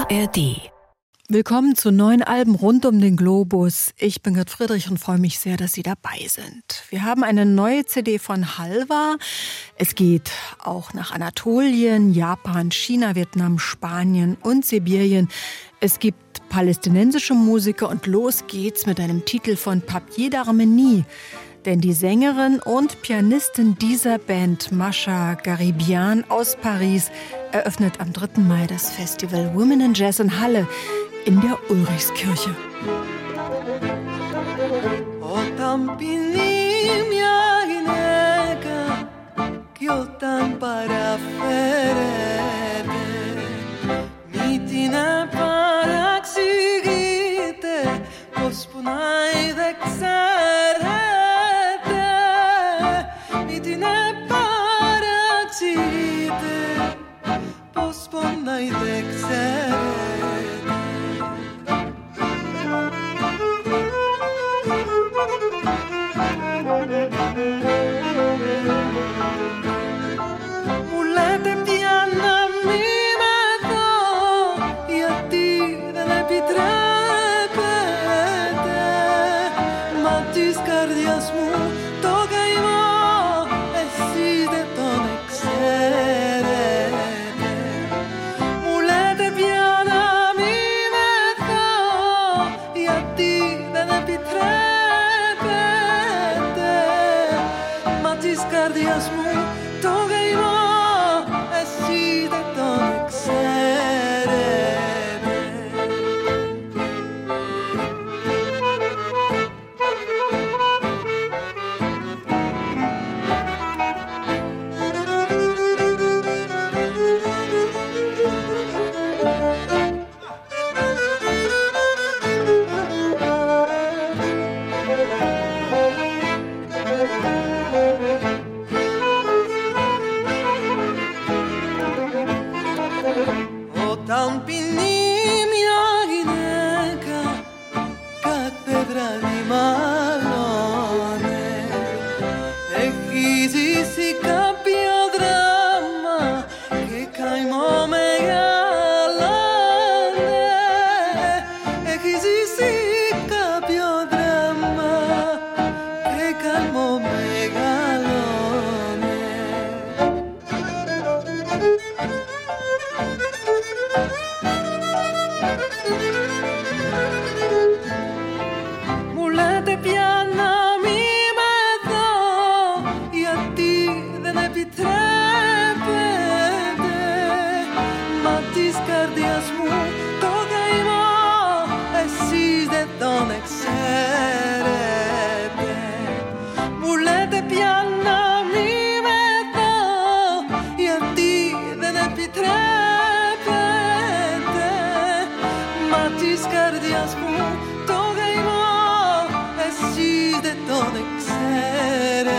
ARD. Willkommen zu neuen Alben rund um den Globus. Ich bin Gerd Friedrich und freue mich sehr, dass Sie dabei sind. Wir haben eine neue CD von Halva. Es geht auch nach Anatolien, Japan, China, Vietnam, Spanien und Sibirien. Es gibt palästinensische Musiker und los geht's mit einem Titel von Papier d'Arménie. Denn die Sängerin und Pianistin dieser Band, Mascha Garibian aus Paris, eröffnet am 3. Mai das Festival Women in Jazz in Halle in der Ulrichskirche. Όταν πεινεί μια γυναίκα κι όταν παραφέρεται, μη την παραξηγείτε, πως πονάει δεν ξέρετε, μη την παραξηγείτε, πως πονάει δεν ξέρετε. Μου λέτε πια να μην με δω, γιατί δεν επιτρέπετε, μα της καρδιάς μου το καημό εσείς δεν τον ξέρετε. Μου λέτε πια να μην με δω, γιατί δεν επιτρέπετε, μα της καρδιάς μου το καημό εσείς δεν τον ξέρετε. Όταν πεινεί μια γυναίκα κάθε βράδυ μάλλονε, έχει ζήσει κάποιο δράμα και καημό μεγαλώνε, έχει ζήσει κάποιο δράμα και καημό μεγαλώνε. Μου λέτε πια να μην με δω, γιατί δεν επιτρέπετε, μα της καρδιάς μου το καημό εσείς δεν τον ξέρετε. Μου λέτε πια να μην με δω, γιατί δεν επιτρέπετε, μα της καρδιάς μου το καημό εσείς δεν τον ξέρετε.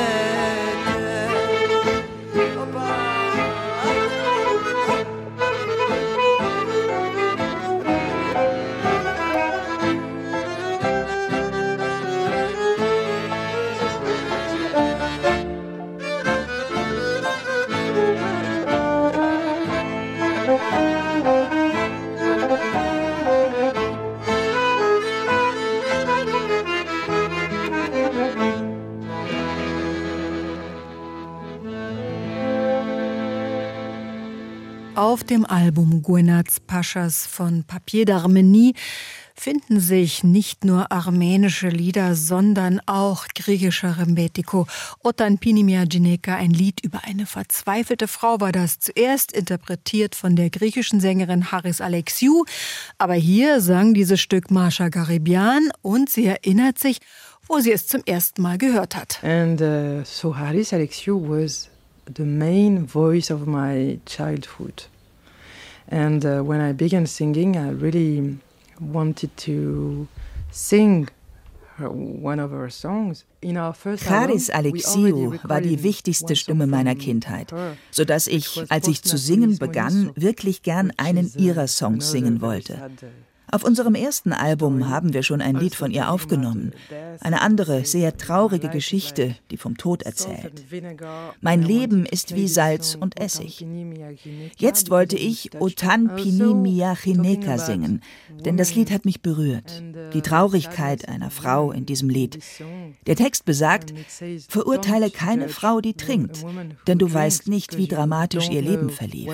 Auf dem Album Guenaz Paschas von Papier d'Arménie finden sich nicht nur armenische Lieder, sondern auch griechischer Rembetiko. Otan Pinimia Gineka, ein Lied über eine verzweifelte Frau, war das zuerst interpretiert von der griechischen Sängerin Haris Alexiou. Aber hier sang dieses Stück Mascha Garibian und sie erinnert sich, wo sie es zum ersten Mal gehört hat. And so Haris Alexiou was the main voice of my childhood. And when I began singing, I really wanted to sing one of her songs. Haris Alexiou war die wichtigste Stimme meiner Kindheit, sodass ich, als ich zu singen begann, wirklich gern einen ihrer Songs singen wollte. Auf unserem ersten Album haben wir schon ein Lied von ihr aufgenommen. Eine andere, sehr traurige Geschichte, die vom Tod erzählt. Mein Leben ist wie Salz und Essig. Jetzt wollte ich Otan Pini Miyachineka singen, denn das Lied hat mich berührt. Die Traurigkeit einer Frau in diesem Lied. Der Text besagt, verurteile keine Frau, die trinkt, denn du weißt nicht, wie dramatisch ihr Leben verlief.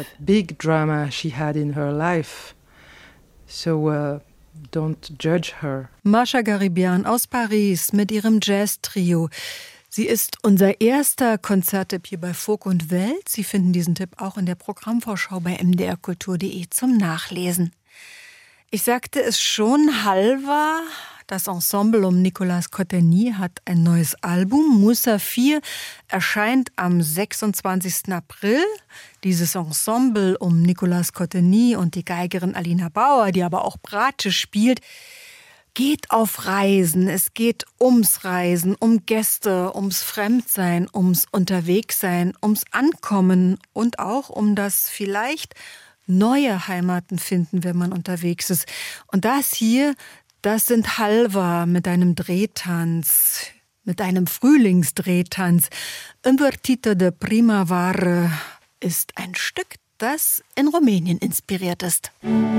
So, don't judge her. Mascha Garibian aus Paris mit ihrem Jazz-Trio. Sie ist unser erster Konzerttipp hier bei Folk und Welt. Sie finden diesen Tipp auch in der Programmvorschau bei mdrkultur.de zum Nachlesen. Ich sagte es schon, Halva, das Ensemble um Nicolas Cotteny, hat ein neues Album. Musafir erscheint am 26. April. Dieses Ensemble um Nicolas Cotteny und die Geigerin Alina Bauer, die aber auch Bratsche spielt, geht auf Reisen. Es geht ums Reisen, um Gäste, ums Fremdsein, ums Unterwegssein, ums Ankommen und auch um das vielleicht neue Heimaten finden, wenn man unterwegs ist. Und das hier, das sind Halva mit einem Drehtanz, mit einem Frühlingsdrehtanz. Invertito de Primavera ist ein Stück, das in Rumänien inspiriert ist.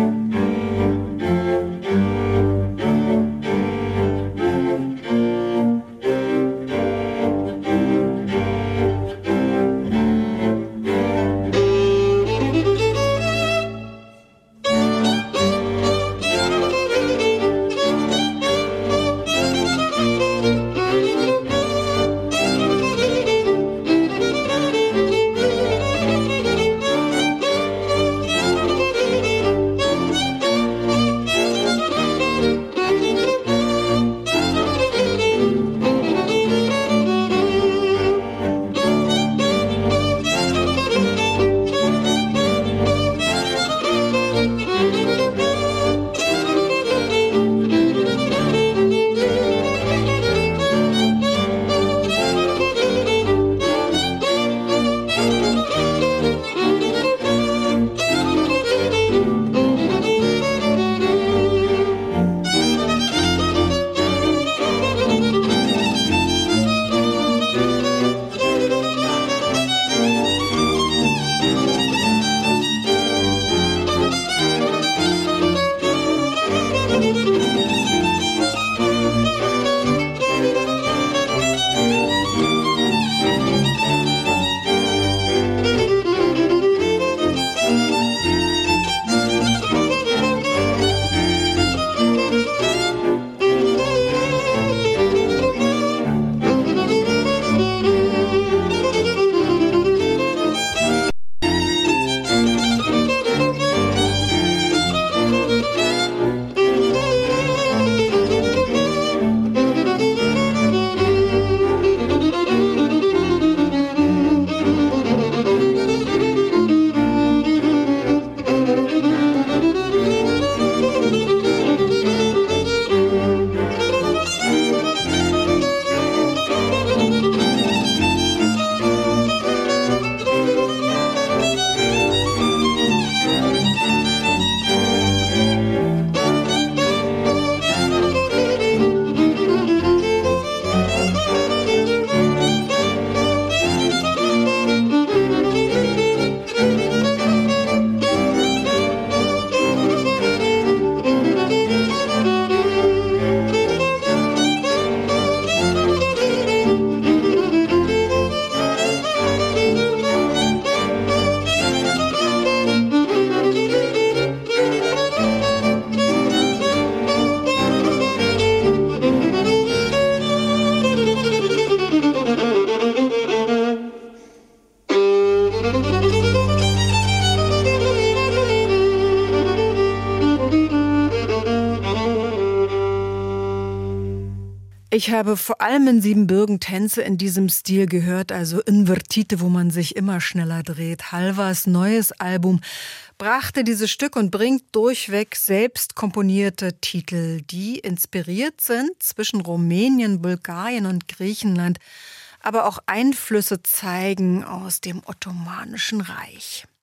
Ich habe vor allem in Siebenbürgen Tänze in diesem Stil gehört, also Invertite, wo man sich immer schneller dreht. Halvas neues Album brachte dieses Stück und bringt durchweg selbst komponierte Titel, die inspiriert sind zwischen Rumänien, Bulgarien und Griechenland, aber auch Einflüsse zeigen aus dem Ottomanischen Reich.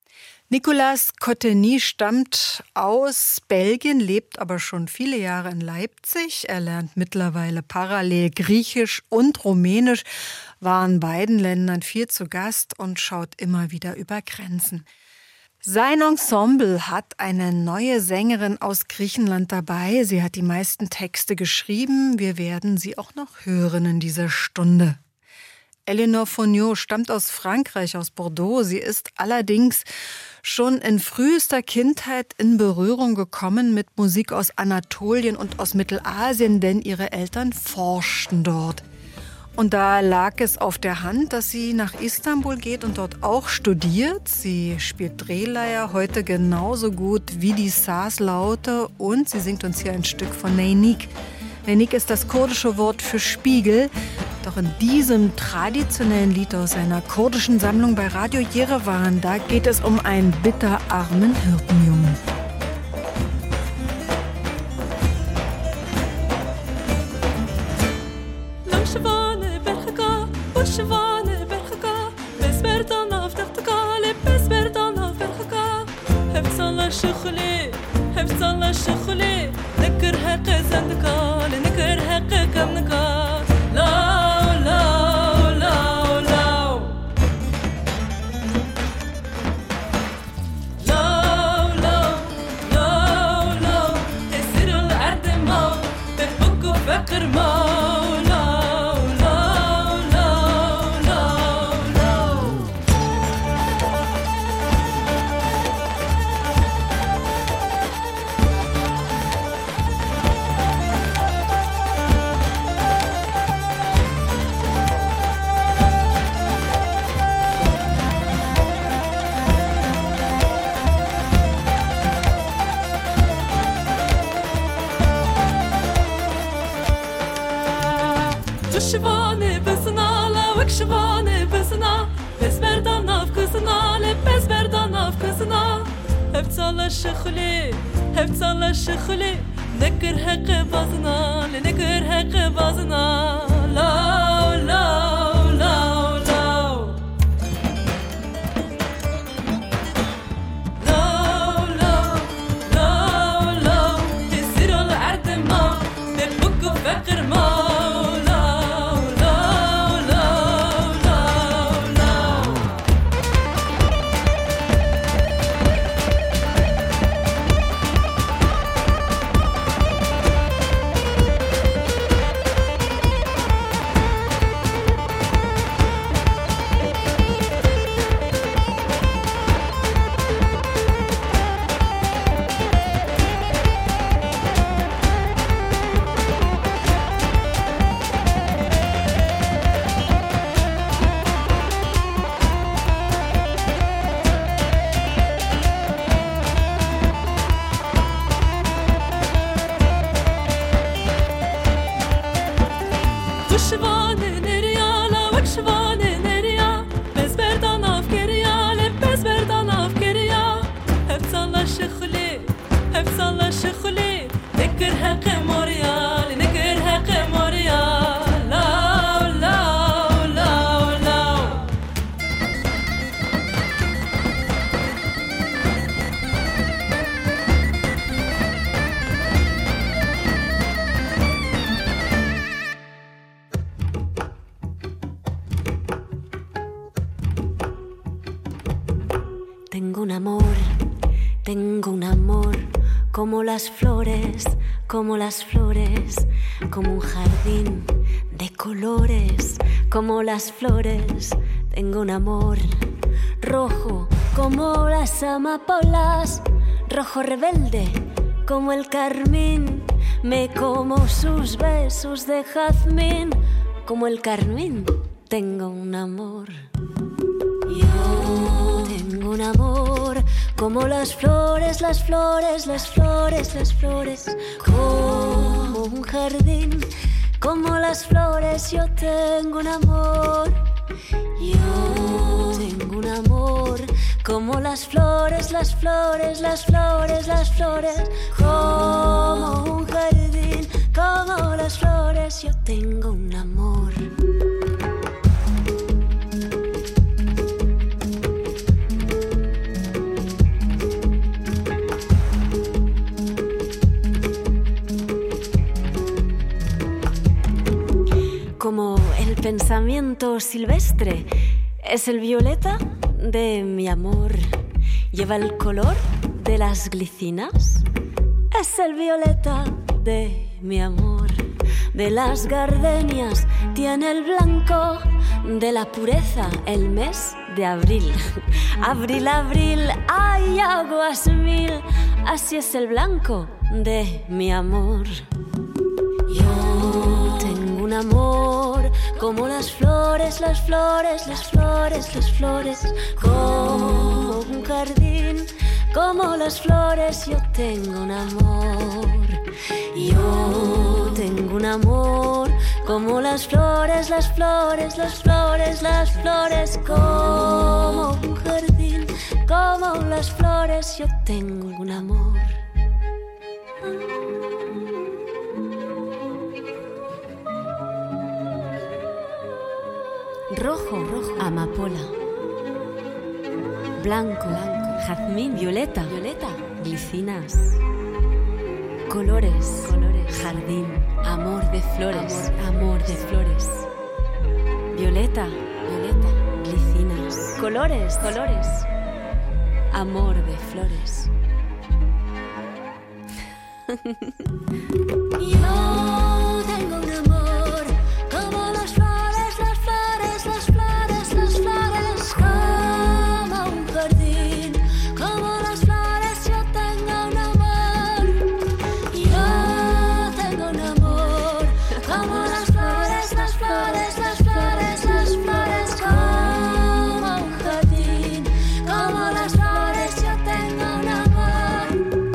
Nicolas Cotteny stammt aus Belgien, lebt aber schon viele Jahre in Leipzig. Er lernt mittlerweile parallel Griechisch und Rumänisch, war in beiden Ländern viel zu Gast und schaut immer wieder über Grenzen. Sein Ensemble hat eine neue Sängerin aus Griechenland dabei. Sie hat die meisten Texte geschrieben. Wir werden sie auch noch hören in dieser Stunde. Eleanor Fognot stammt aus Frankreich, aus Bordeaux. Sie ist allerdings schon in frühester Kindheit in Berührung gekommen mit Musik aus Anatolien und aus Mittelasien, denn ihre Eltern forschten dort. Und da lag es auf der Hand, dass sie nach Istanbul geht und dort auch studiert. Sie spielt Drehleier heute genauso gut wie die Saz-Laute und sie singt uns hier ein Stück von Neynik. Neynik ist das kurdische Wort für Spiegel. Doch in diesem traditionellen Lied aus einer kurdischen Sammlung bei Radio Yerevan, da geht es um einen bitterarmen Hirtenjungen. Tengo un amor como las flores, como un jardín de colores, como las flores. Tengo un amor rojo como las amapolas, rojo rebelde como el carmín. Me como sus besos de jazmín, como el carmín. Tengo un amor. Yo tengo un amor como las flores, las flores, las flores, las flores, como un jardín, como las flores. Yo tengo un amor. Yo tengo un amor como las flores, las flores, las flores, las flores, como un jardín, como las flores. Yo tengo un amor. pensamiento silvestre. Es el violeta de mi amor. Lleva el color de las glicinas. Es el violeta de mi amor. De las gardenias tiene el blanco. De la pureza el mes de abril. Abril, abril, hay aguas mil. Así es el blanco de mi amor. Yo tengo un amor como las flores, las flores, las flores, las flores. Como un jardín, como las flores, yo tengo un amor. Yo tengo un amor como las flores, las flores, las flores, las flores. Como un jardín, como las flores, yo tengo un amor. Rojo, rojo, amapola. Blanco, blanco, jazmín, violeta, violeta, glicinas. Colores, colores, jardín, amor de flores, amor de flores. Violeta, violeta, glicinas. Colores, colores, amor de flores. Yo tengo un amor como las flores, las flores, las flores, las flores. Como un jardín, como las flores, yo tengo un amor. Yo tengo un amor como las flores, las flores, las flores, las flores. Como un jardín, como las flores, yo tengo un amor.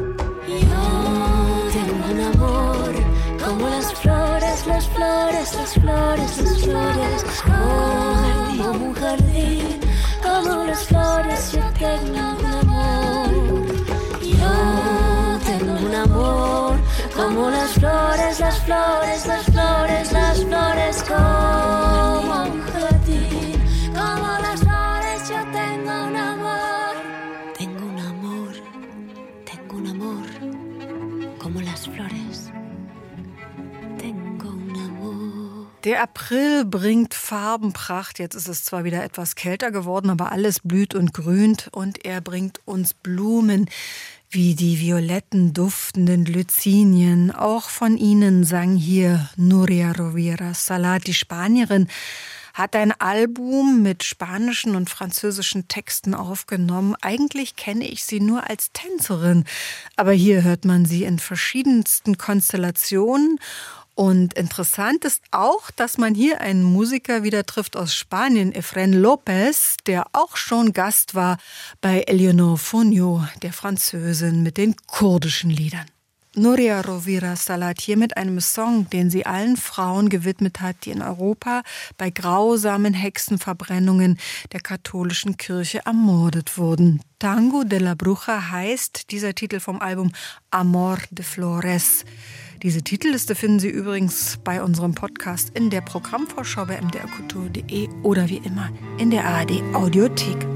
Yo tengo un amor como las flores, las flores, las flores, las flores. Como un jardín, como las flores, yo tengo un amor. Yo tengo un amor como las flores, las flores, las flores, las flores. Como un jardín, como las flores, yo tengo un amor. Tengo un amor, tengo un amor como las flores. Tengo un amor. Der April bringt Farbenpracht. Jetzt ist es zwar wieder etwas kälter geworden, aber alles blüht und grünt. Und er bringt uns Blumen wie die violetten, duftenden Glycinien. Auch von ihnen sang hier Núria Rovira Salat, die Spanierin, hat ein Album mit spanischen und französischen Texten aufgenommen. Eigentlich kenne ich sie nur als Tänzerin, aber hier hört man sie in verschiedensten Konstellationen. Und interessant ist auch, dass man hier einen Musiker wieder trifft aus Spanien, Efren Lopez, der auch schon Gast war bei Eleonore Fonio, der Französin mit den kurdischen Liedern. Núria Rovira Salat hier mit einem Song, den sie allen Frauen gewidmet hat, die in Europa bei grausamen Hexenverbrennungen der katholischen Kirche ermordet wurden. Tango de la Bruja heißt dieser Titel vom Album Amor de Flores. Diese Titelliste finden Sie übrigens bei unserem Podcast in der Programmvorschau bei mdrkultur.de oder wie immer in der ARD Audiothek.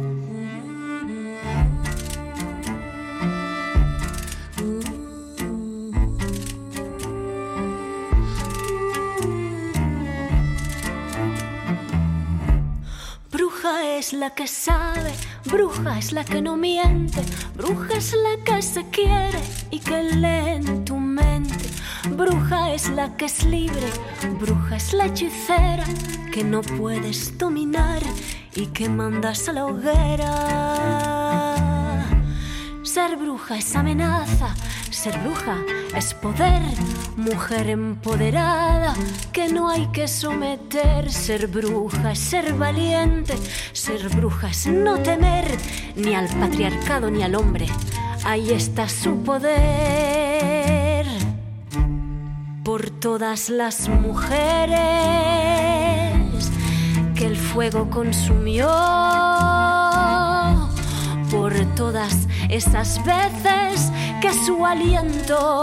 Bruja es la que sabe, bruja es la que no miente, bruja es la que se quiere y que lee en tu mente. Bruja es la que es libre, bruja es la hechicera que no puedes dominar y que mandas a la hoguera. Ser bruja es amenaza, ser bruja es poder, mujer empoderada que no hay que someter. Ser bruja es ser valiente, ser bruja es no temer ni al patriarcado ni al hombre. Ahí está su poder. Por todas las mujeres que el fuego consumió, por todas esas veces que su aliento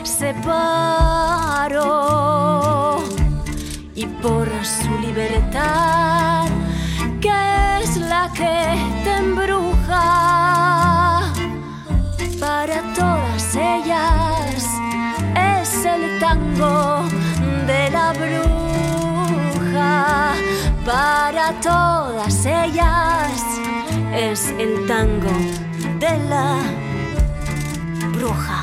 separó, y por su libertad, que es la que te embruja. Para todas ellas es el tango de la bruja. todas ellas es el tango de la bruja.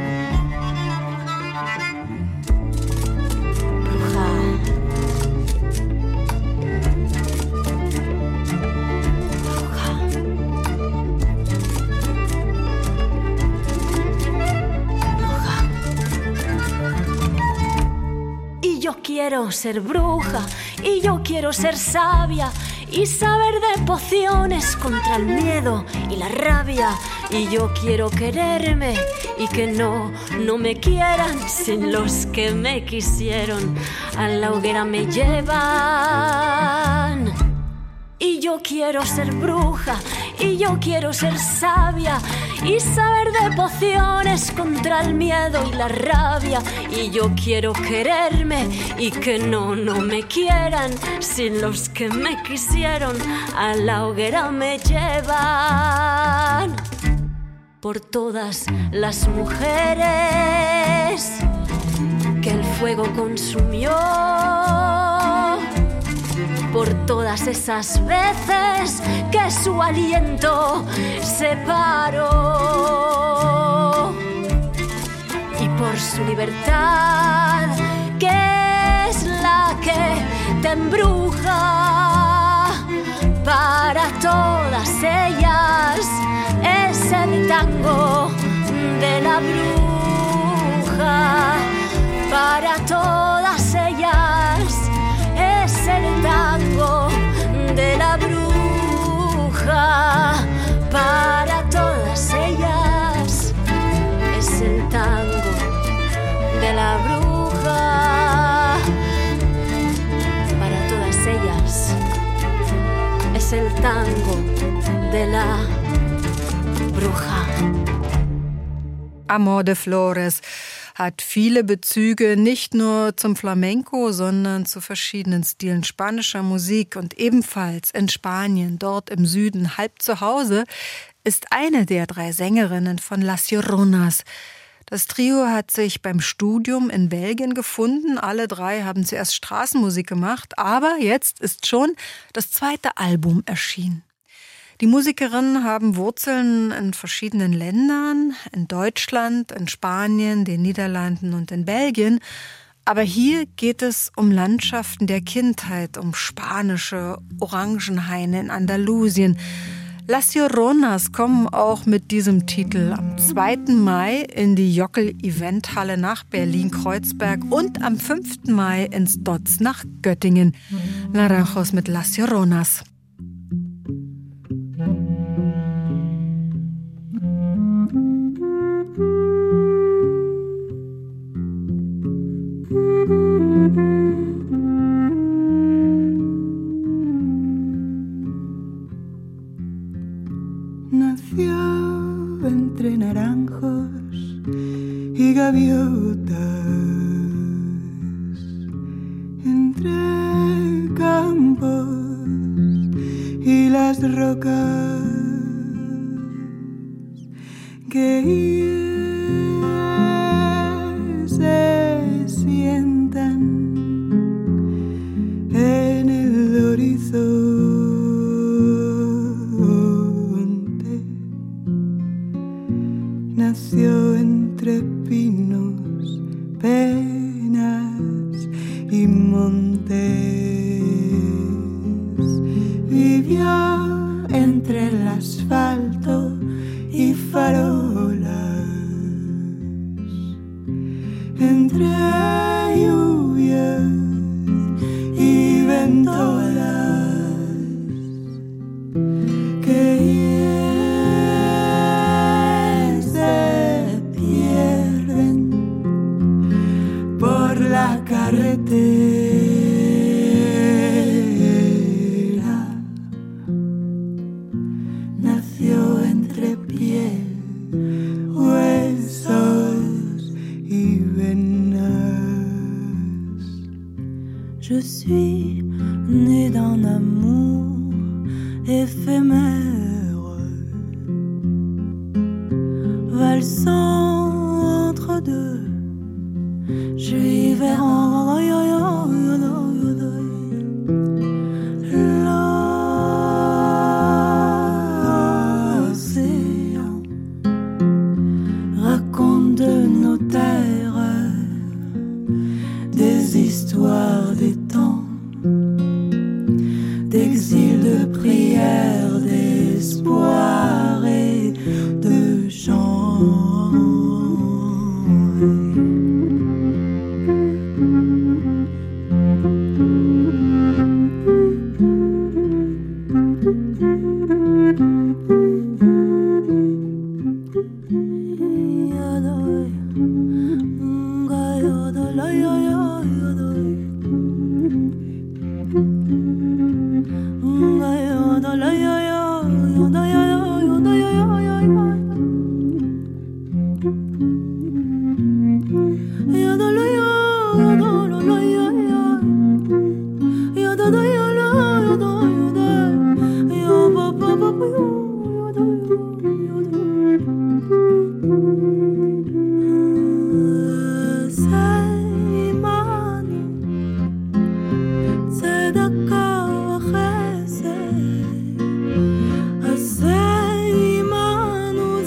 Yo quiero ser bruja y yo quiero ser sabia y saber de pociones contra el miedo y la rabia. Y yo quiero quererme y que no me quieran sin los que me quisieron. A la hoguera me llevan. Y yo quiero ser bruja y yo quiero ser sabia y saber de pociones contra el miedo y la rabia. Y yo quiero quererme y que no me quieran sin los que me quisieron. A la hoguera me llevan. Por todas las mujeres que el fuego consumió, por todas esas veces que su aliento separó, y por su libertad, que es la que te embruja. Para todas ellas es el tango de la bruja. Para todas ellas es el tango de la bruja. Para todas ellas es el tango de la bruja. Para todas ellas es el tango de la bruja. Amor de Flores hat viele Bezüge, nicht nur zum Flamenco, sondern zu verschiedenen Stilen spanischer Musik. Und ebenfalls in Spanien, dort im Süden, halb zu Hause, ist eine der 3 Sängerinnen von Las Lloronas. Das Trio hat sich beim Studium in Belgien gefunden. Alle 3 haben zuerst Straßenmusik gemacht, aber jetzt ist schon das 2. Album erschienen. Die Musikerinnen haben Wurzeln in verschiedenen Ländern, in Deutschland, in Spanien, den Niederlanden und in Belgien. Aber hier geht es um Landschaften der Kindheit, um spanische Orangenhaine in Andalusien. Las Lloronas kommen auch mit diesem Titel am 2. Mai in die Jockel-Eventhalle nach Berlin-Kreuzberg und am 5. Mai ins Dotz nach Göttingen. Naranjos mit Las Lloronas. Nació entre naranjos y gaviotas, entre campos y las rocas que se sientan en el horizonte. Nació entre pinos, penas y montes. Vivió entre el asfalto y farolas, entre lluvias y ventolas que se pierden por la carretera. Nació entre piel, huesos y venas. Je suis née d'un amour éphémère, valsant entre deux. J'ai vers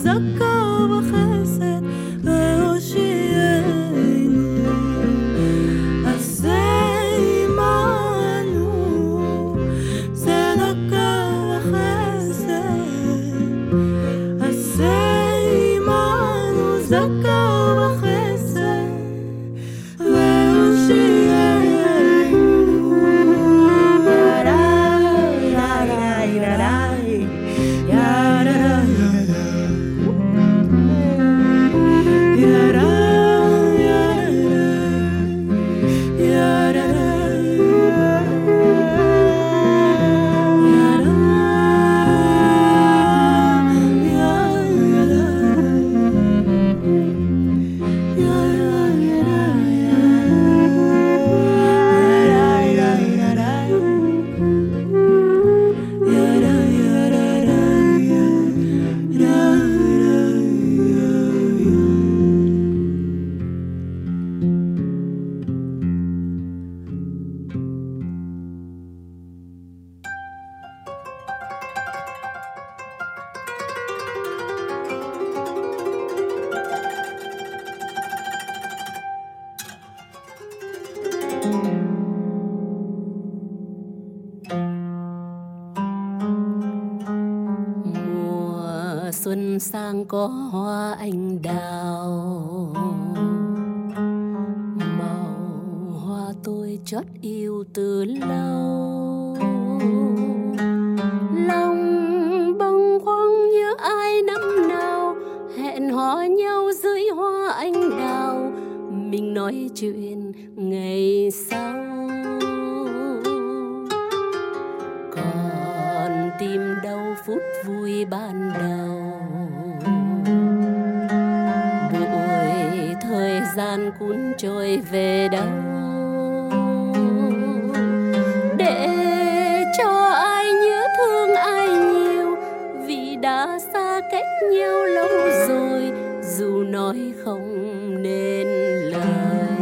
צדקה וחסד והושיענו, עשה עמנו צדקה וחסד, עשה עמנו צדקה וחסד והושיענו. Xuân sang có hoa anh đào, màu hoa tôi chót yêu từ lâu. Lòng bâng khuâng nhớ ai năm nào hẹn hò nhau dưới hoa anh đào, mình nói chuyện ngày sau. Còn tìm đâu phút vui ban đầu, buổi thời gian cuốn trôi về đâu, để cho ai nhớ thương ai nhiều, vì đã xa cách nhau lâu rồi, dù nói không nên lời.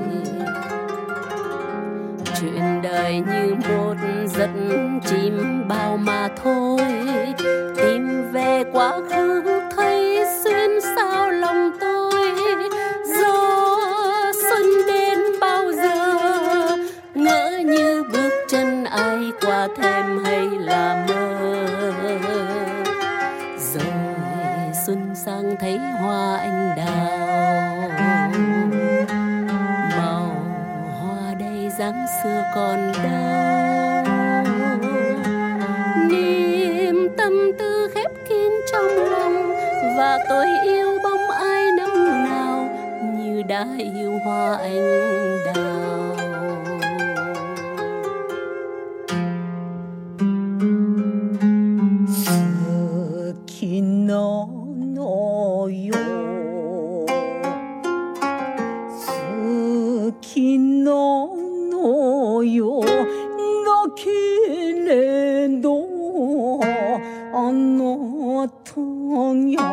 Chuyện đời như một giấc chim bao mà thôi, tìm về quá khứ thấy xuyên sao lòng tôi. Gió xuân đến bao giờ, ngỡ như bước chân ai qua thềm hay là mơ. Rồi xuân sang thấy hoa anh đào, màu hoa đây dáng xưa còn đâu. Niềm tâm tư khép kín trong lòng, và tôi yêu bóng ai năm nào như đã yêu hoa anh đào. Sukino no yo, sukino no yo, no kirendo ano tongya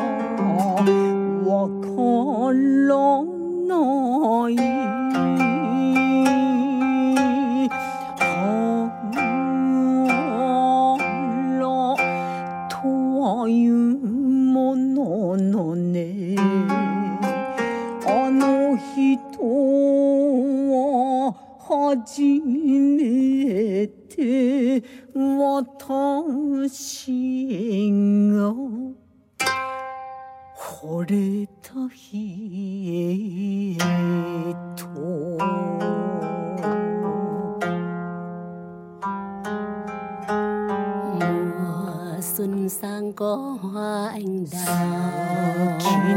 wakolo no yi. Mùa xuân sang có hoa anh đào,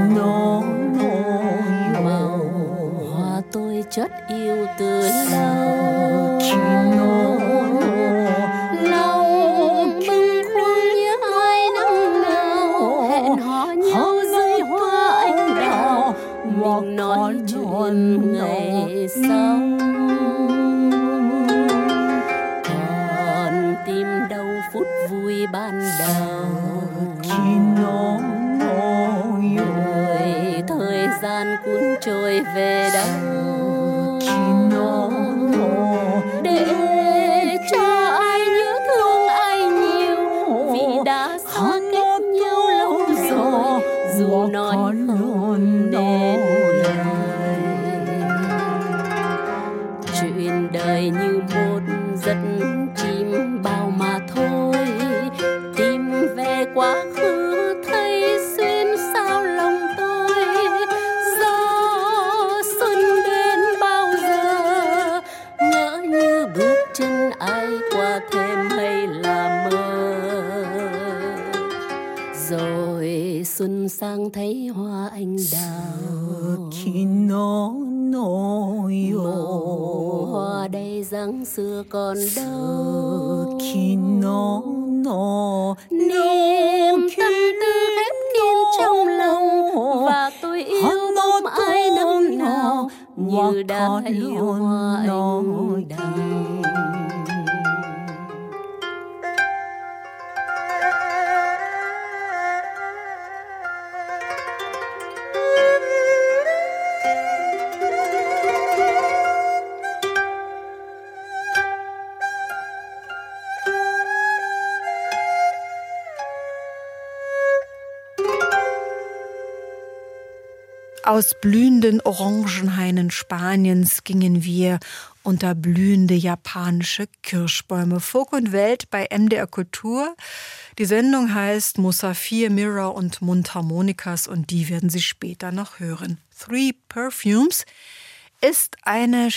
màu hoa tôi chót yêu từ lâu. Lòng bâng khuâng nhớ ai năm nào hẹn hò nhau dưới hoa anh đào, mình nói chuyện ngày sau. Còn tìm đâu phút vui ban đầu, rồi thời gian cuốn trôi về đâu, để cho ai nhớ thương ai nhiều, vì đã xa cách nhau lâu rồi, dù nói không nên chuyện đời như một giấc chim bao mà thôi, tìm về quá khứ thấy xuyên sao lòng tôi. Gió xuân đến bao giờ, ngỡ như bước chân ai qua thềm hay là mơ, rồi xuân sang thấy hoa anh đào. Khi nó màu hoa đây dáng xưa còn đâu, khi nó niềm tâm tư khép kín trong lòng, và tôi yêu không ai năm nào như đã yêu hoa anh đào. Aus blühenden Orangenhainen Spaniens gingen wir unter blühende japanische Kirschbäume. Folk und Welt bei MDR Kultur. Die Sendung heißt Musafir, Mirror und Mundharmonikas und die werden Sie später noch hören. Three Perfumes ist eine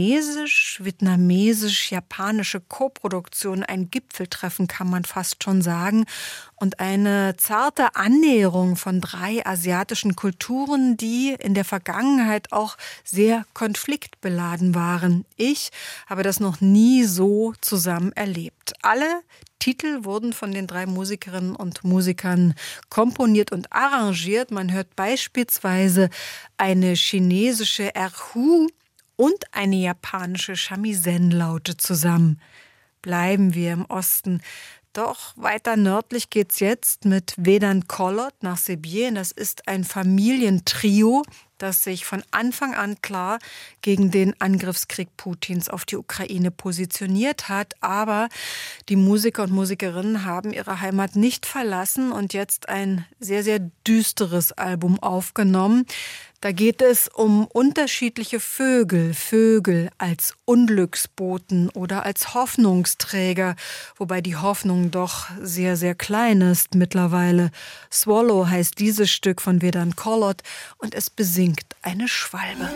chinesisch-vietnamesisch-japanische Koproduktion, ein Gipfeltreffen kann man fast schon sagen und eine zarte Annäherung von 3 asiatischen Kulturen, die in der Vergangenheit auch sehr konfliktbeladen waren. Ich habe das noch nie so zusammen erlebt. Alle Titel wurden von den 3 Musikerinnen und Musikern komponiert und arrangiert. Man hört beispielsweise eine chinesische Erhu und eine japanische Shamisen-Laute zusammen. Bleiben wir im Osten. Doch weiter nördlich geht's jetzt mit Vedant Kolot nach Sibirien. Das ist ein Familientrio, das sich von Anfang an klar gegen den Angriffskrieg Putins auf die Ukraine positioniert hat. Aber die Musiker und Musikerinnen haben ihre Heimat nicht verlassen und jetzt ein sehr, sehr düsteres Album aufgenommen. Da geht es um unterschiedliche Vögel als Unglücksboten oder als Hoffnungsträger, wobei die Hoffnung doch sehr, sehr klein ist mittlerweile. Swallow heißt dieses Stück von Vedant Kolot und es besingt eine Schwalbe.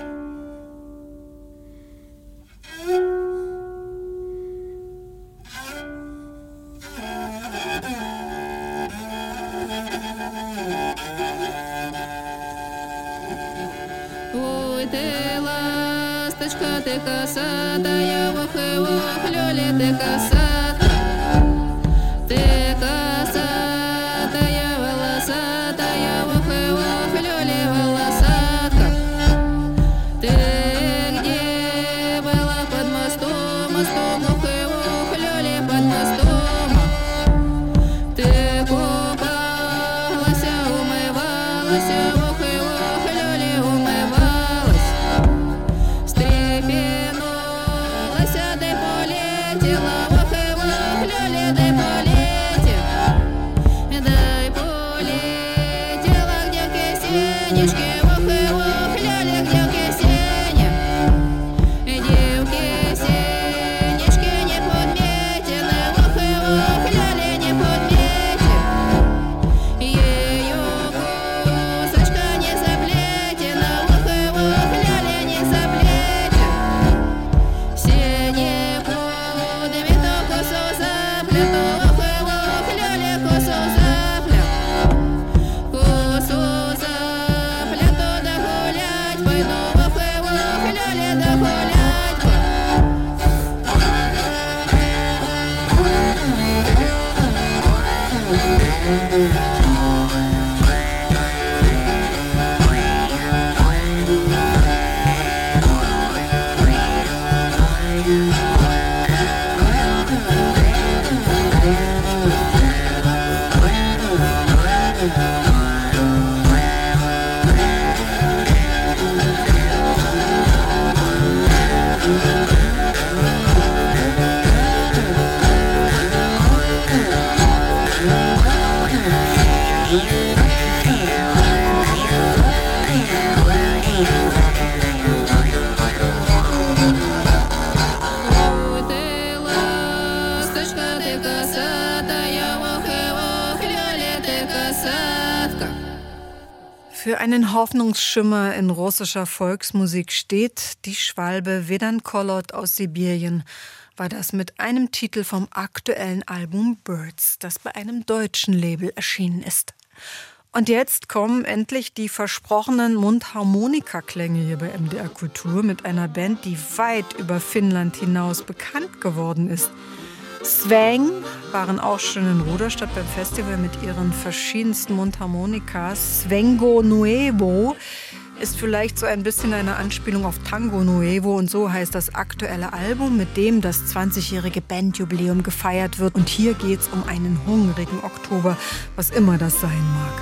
Ты ласточка, ты косатая, ох, люли, ты косатая, ты косатая, волосатая, ох, люли, волосатка. Ты где была под мостом, ох, люли, под мостом. Ты купалась, умывалась, ох, люли, умывалась. Встрепенулась, ты полетела, ох, люли, ты полетела. Дай полетела, где кисенечки, ох, люли, где кисеня. Девки сенечки не подметены, ох, люли, не подметены. Ею косочка не заплетена, ох, люли, не заплетена. Синий подметок косу заплету, ох, люли, косу заплету. Косу заплету, Für einen Hoffnungsschimmer in russischer Volksmusik steht die Schwalbe Vedan Kolot aus Sibirien. War das mit einem Titel vom aktuellen Album Birds, das bei einem deutschen Label erschienen ist. Und jetzt kommen endlich die versprochenen Mundharmonikaklänge hier bei MDR Kultur mit einer Band, die weit über Finnland hinaus bekannt geworden ist. Sväng waren auch schon in Ruderstadt beim Festival mit ihren verschiedensten Mundharmonikas. Svengo Nuevo ist vielleicht so ein bisschen eine Anspielung auf Tango Nuevo und so heißt das aktuelle Album, mit dem das 20-jährige Bandjubiläum gefeiert wird. Und hier geht's um einen hungrigen Oktober, was immer das sein mag.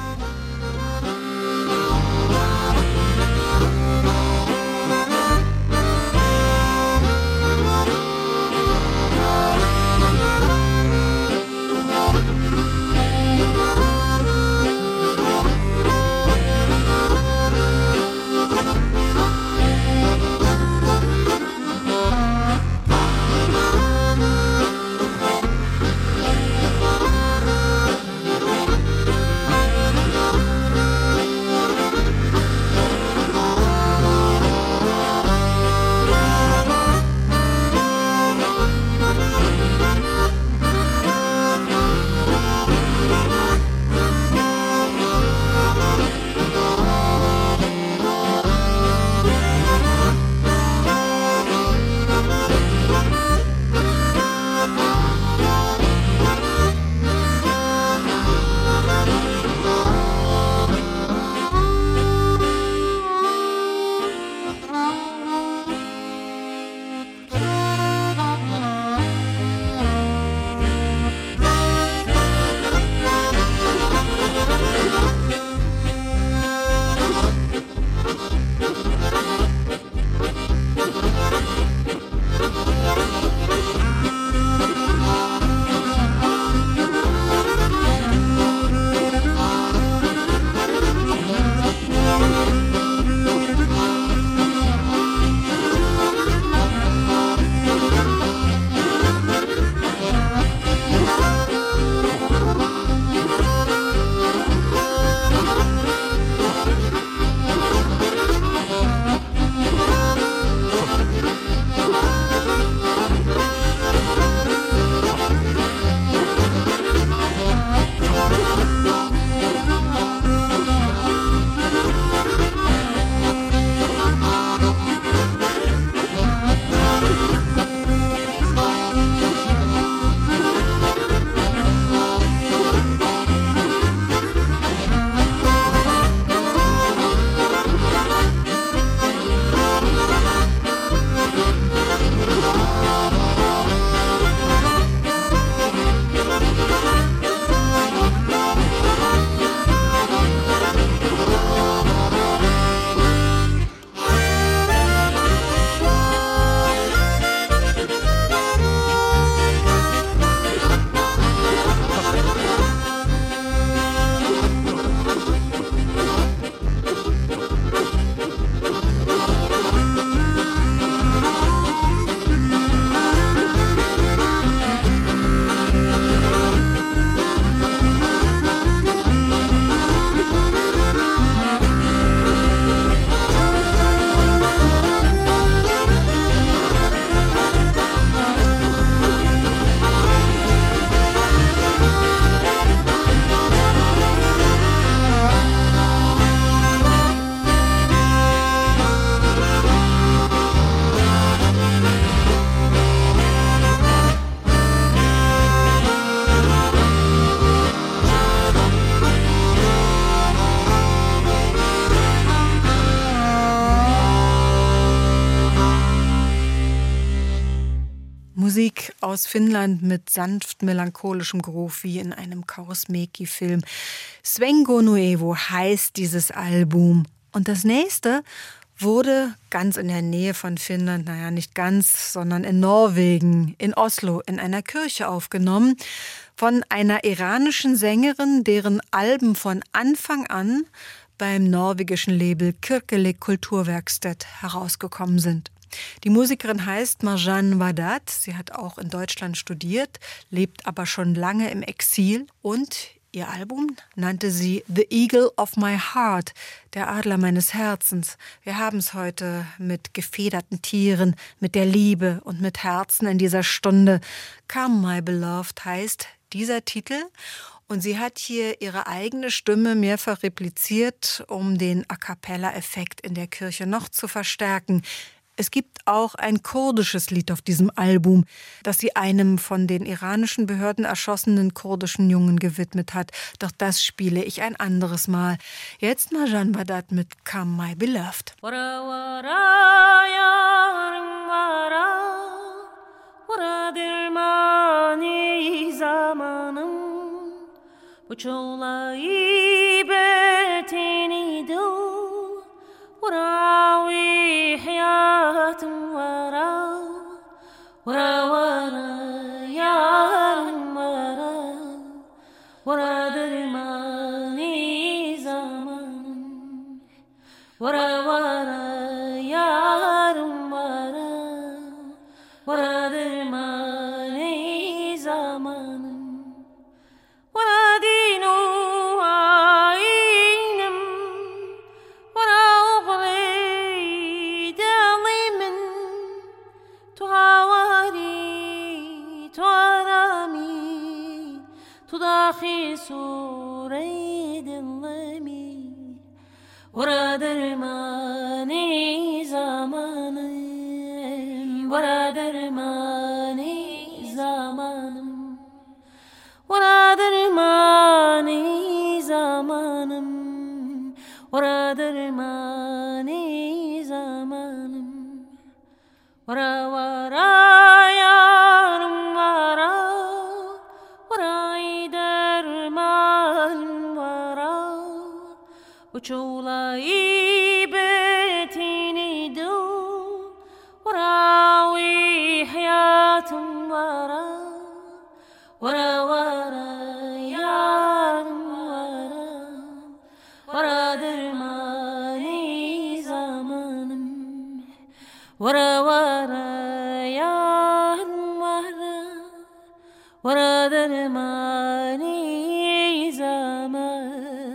Musik aus Finnland mit sanft melancholischem Groove wie in einem Kaurismäki-Film. Svengo Nuevo heißt dieses Album. Und das nächste wurde ganz in der Nähe von Finnland, naja, nicht ganz, sondern in Norwegen, in Oslo, in einer Kirche aufgenommen, von einer iranischen Sängerin, deren Alben von Anfang an beim norwegischen Label Kirkelig Kulturverksted herausgekommen sind. Die Musikerin heißt Marjan Wadat. Sie hat auch in Deutschland studiert, lebt aber schon lange im Exil und Ihr Album nannte sie The Eagle of My Heart, der Adler meines Herzens. Wir haben es heute mit gefederten Tieren, mit der Liebe und mit Herzen in dieser Stunde. Come, My Beloved heißt dieser Titel. Und sie hat hier ihre eigene Stimme mehrfach repliziert, um den A-cappella-Effekt in der Kirche noch zu verstärken. Es gibt auch ein kurdisches Lied auf diesem Album, das sie einem von den iranischen Behörden erschossenen kurdischen Jungen gewidmet hat. Doch das spiele ich ein anderes Mal. Jetzt Marjan Badat mit Come My Beloved. وراوي حياة ورا يا ورا درماني زمان ورا يا ورا درماني زمان ورا دينو تضاخي سوري دلمي ورا درماني زماني ورا درماني زماني ورا درماني زماني ورا درماني زماني ورا يا وشولاي بتيني دو وراوي حياة ورا يا ورا درماني زمان ورا يا ورا درماني زمان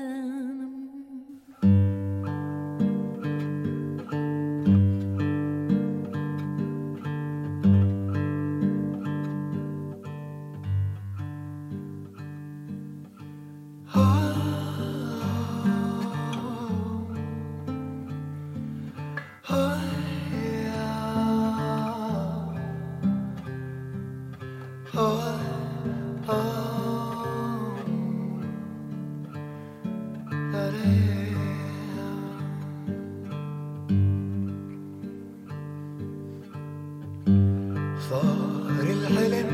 صار الحلم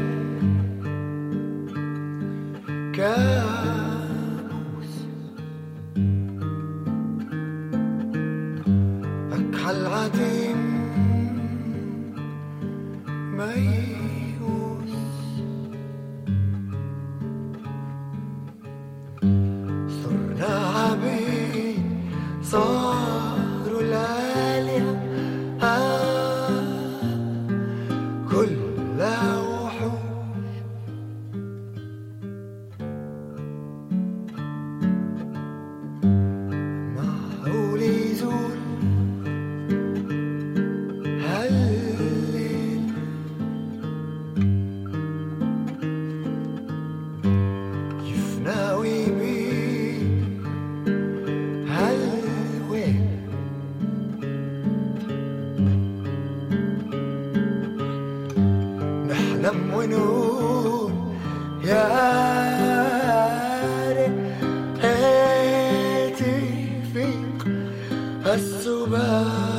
كابوس أكحل عديم ميؤوس صرنا عبيد صاروا العالية كلها وحوش معقول يزول هالليل يفنى ويبيد هالويل نحلم ونقول يا ريتي فيك السبات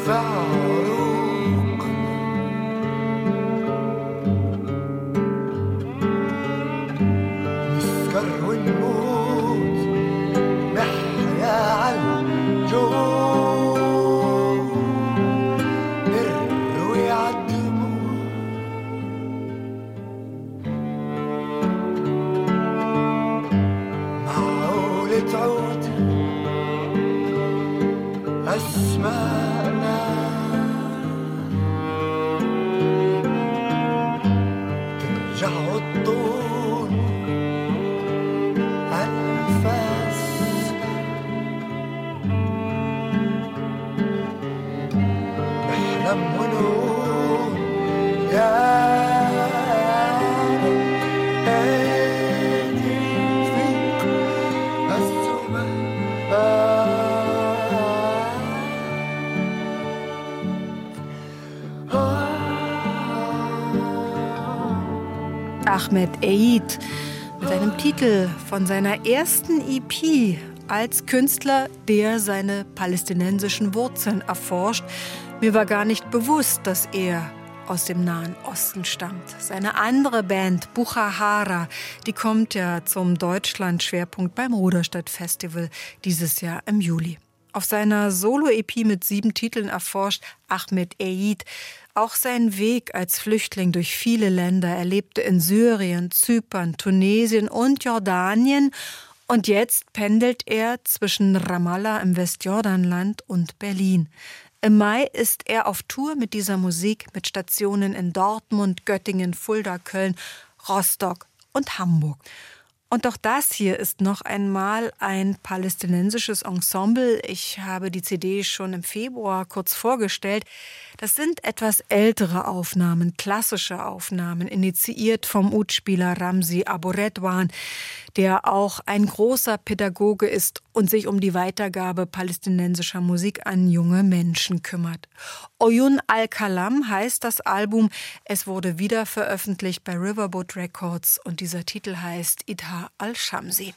Ahmed Eid mit einem Titel von seiner ersten EP als Künstler, der seine palästinensischen Wurzeln erforscht. Mir war gar nicht bewusst, dass er aus dem Nahen Osten stammt. Seine andere Band, Bukhara, die kommt ja zum Deutschland-Schwerpunkt beim Ruderstadt-Festival dieses Jahr im Juli. Auf seiner Solo-EP mit 7 Titeln erforscht Ahmed Eid auch seinen Weg als Flüchtling durch viele Länder. Er lebte in Syrien, Zypern, Tunesien und Jordanien. Und jetzt pendelt er zwischen Ramallah im Westjordanland und Berlin. Im Mai ist er auf Tour mit dieser Musik mit Stationen in Dortmund, Göttingen, Fulda, Köln, Rostock und Hamburg. Und auch das hier ist noch einmal ein palästinensisches Ensemble. Ich habe die CD schon im Februar kurz vorgestellt. Das sind etwas ältere Aufnahmen, klassische Aufnahmen, initiiert vom Udspieler Ramzi Abu Redwan, der auch ein großer Pädagoge ist und sich um die Weitergabe palästinensischer Musik an junge Menschen kümmert. Oyun al-Kalam heißt das Album. Es wurde wieder veröffentlicht bei Riverboat Records und dieser Titel heißt Idha al-Shamsi.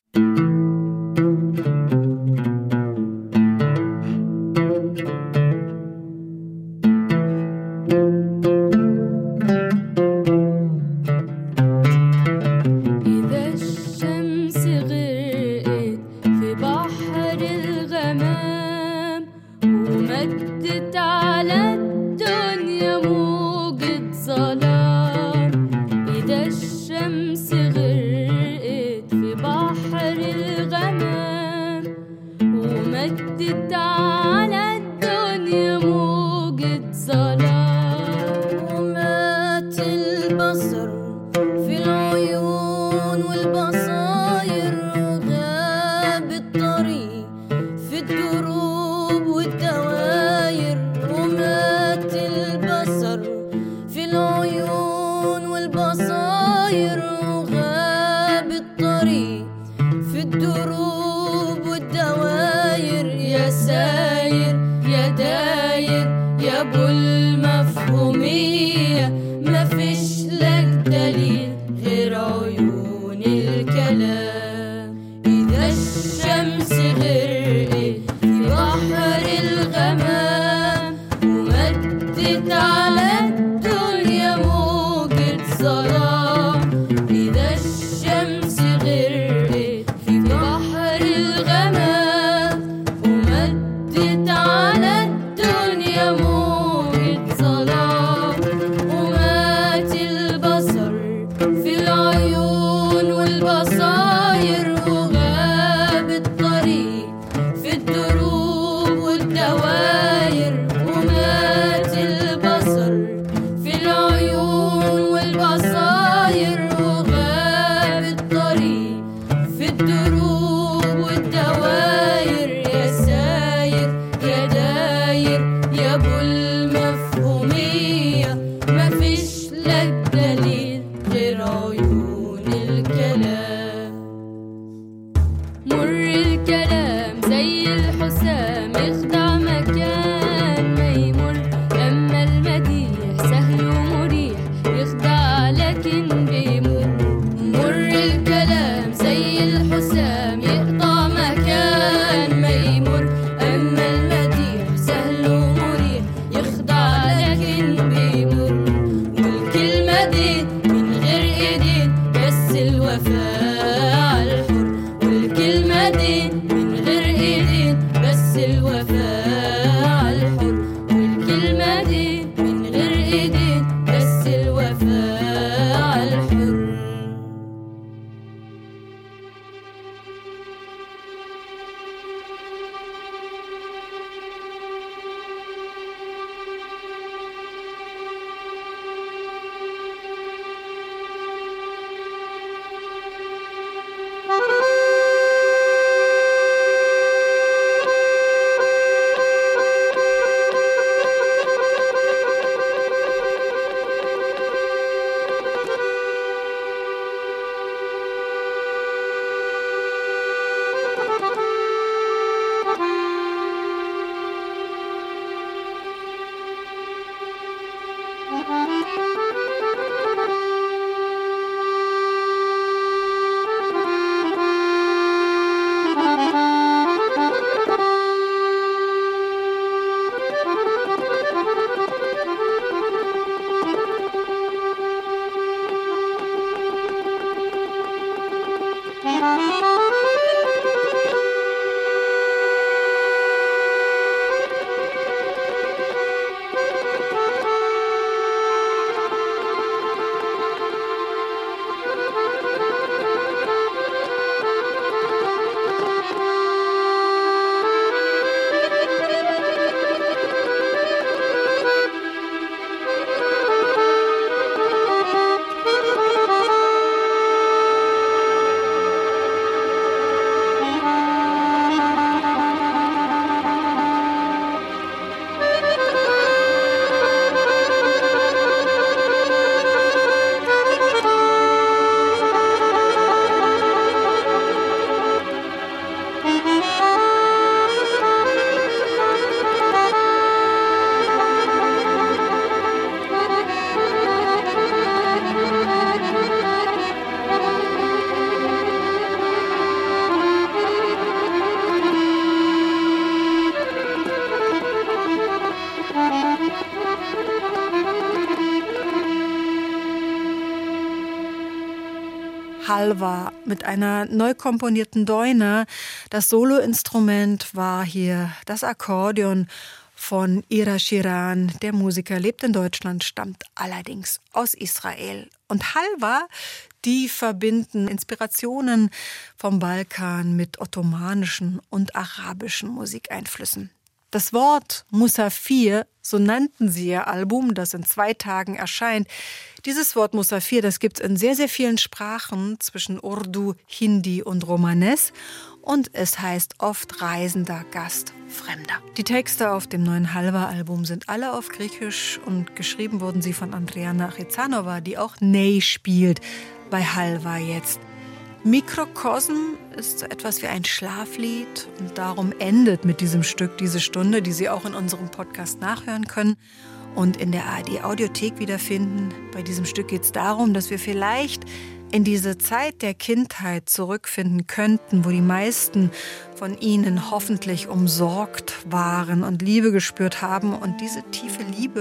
Halva mit einer neu komponierten Doina. Das Soloinstrument war hier das Akkordeon von Ira Shiran. Der Musiker lebt in Deutschland, stammt allerdings aus Israel. Und Halva, die verbinden Inspirationen vom Balkan mit ottomanischen und arabischen Musikeinflüssen. Das Wort Musafir, so nannten sie ihr Album, das in 2 Tagen erscheint. Dieses Wort Musafir, das gibt es in sehr, sehr vielen Sprachen zwischen Urdu, Hindi und Romanes. Und es heißt oft Reisender, Gast, Fremder. Die Texte auf dem neuen Halva-Album sind alle auf Griechisch und geschrieben wurden sie von Andreana Rizanova, die auch Ney spielt bei Halva jetzt. Mikrokosm ist so etwas wie ein Schlaflied und darum endet mit diesem Stück diese Stunde, die Sie auch in unserem Podcast nachhören können und in der ARD-Audiothek wiederfinden. Bei diesem Stück geht es darum, dass wir vielleicht in diese Zeit der Kindheit zurückfinden könnten, wo die meisten von ihnen hoffentlich umsorgt waren und Liebe gespürt haben und diese tiefe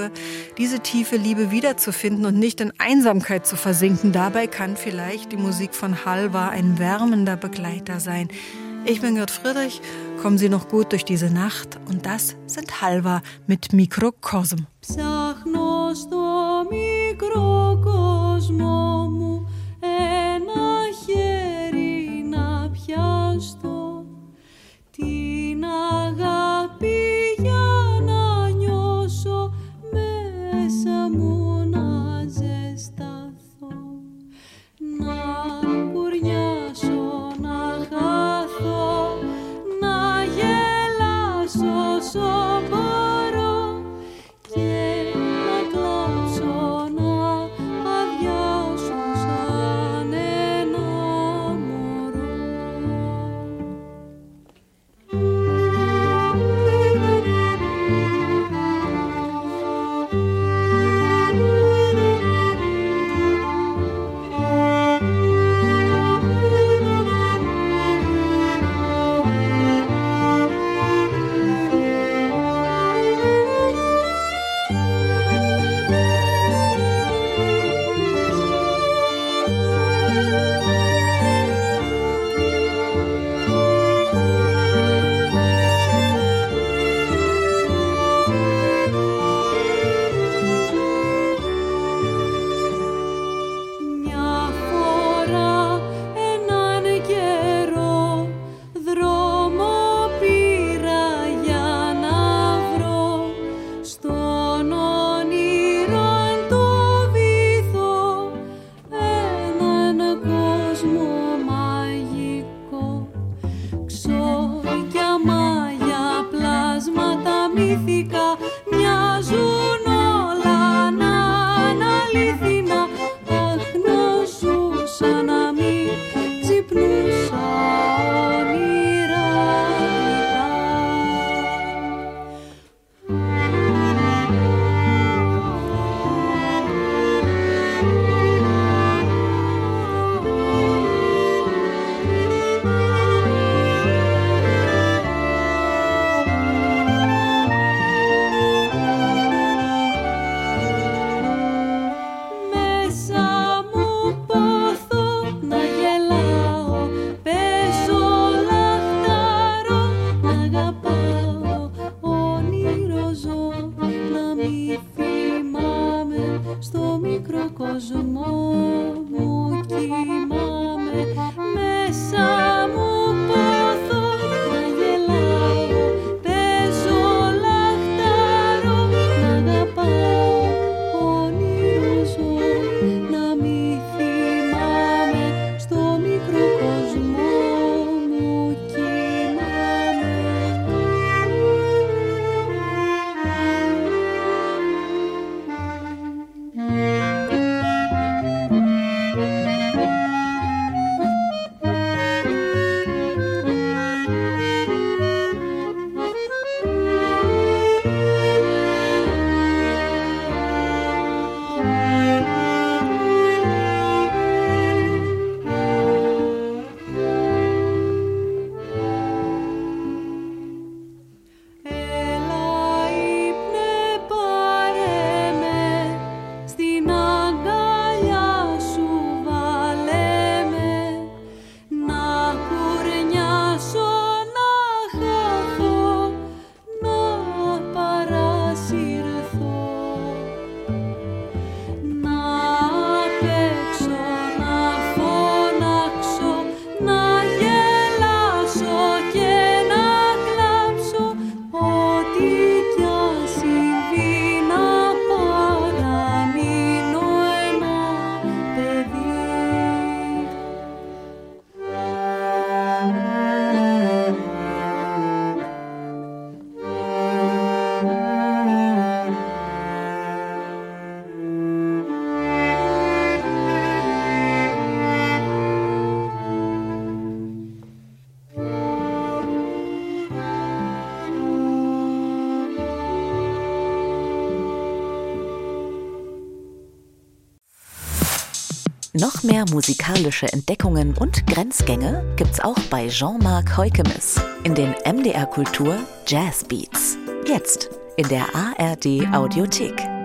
Liebe wiederzufinden und nicht in Einsamkeit zu versinken. Dabei kann vielleicht die Musik von Halva ein wärmender Begleiter sein. Ich bin Gerd Friedrich, kommen Sie noch gut durch diese Nacht und das sind Halva mit Mikrokosm. Ψάχνω στο μικρό κόσμο μου ένα χέρι να πιαστώ, την αγάπη για να νιώσω, μέσα μου να ζεσταθώ, να κουρνιάσω, να χαθώ, να γελάσω όσο μπορώ και να κλάψω, να αδειάσω σαν ένα μωρό. Μια φορά έναν καιρό δρόμο πήρα για να βρω στον όνειρο το βυθό έναν κόσμο μαγικό, ξόρκια, μάγια, πλάσματα μυθικά, μοιάζουν όλα να είναι αληθινά. Αχ, να ζούσα, να μην ξυπνούσα όνειρα μέσα μου πόθω να γελάω, παίζω, λαχτάρω, να αγαπάω, όνειρο ζω, να μη θυμάμαι, στο μικρό κόσμο μου κοιμάμαι. Μέσα μου πόθω να γελάω, παίζω, λαχτάρω, να αγαπάω, όνειρο ζω, να μη θυμάμαι, στο μικρό κόσμο μου κοιμάμαι. Noch mehr musikalische Entdeckungen und Grenzgänge gibt's auch bei Jean-Marc Heukemes in den MDR Kultur Jazz Beats. Jetzt in der ARD Audiothek.